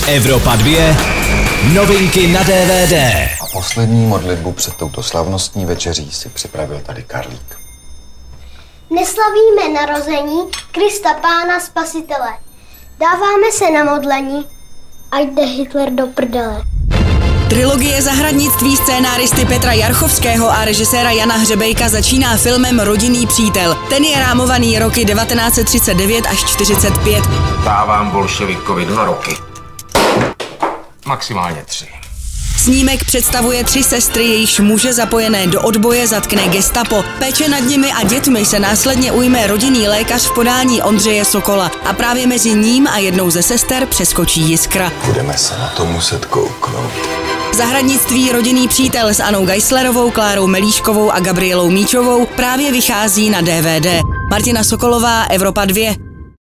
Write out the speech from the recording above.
Evropa 2. Novinky na DVD. A poslední modlitbu před touto slavnostní večeří si připravil tady Karlík. Neslavíme narození Krista Pána Spasitele. Dáváme se na modlení, ať jde Hitler do prdele. Trilogie zahradnictví scénáristy Petra Jarchovského a režiséra Jana Hřebejka začíná filmem Rodinný přítel. Ten je rámovaný roky 1939 až 45. Dávám bolševikovi 2 roky. Maximálně 3. Snímek představuje 3 sestry, jejichž muže zapojené do odboje zatkne gestapo. Péče nad nimi a dětmi se následně ujme rodinný lékař v podání Ondřeje Sokola. A právě mezi ním a jednou ze sester přeskočí jiskra. Budeme se na to muset kouknout. Zahradnictví Rodinný přítel s Anou Geislerovou, Klárou Melíškovou a Gabrielou Míčovou právě vychází na DVD. Martina Sokolová, Evropa 2.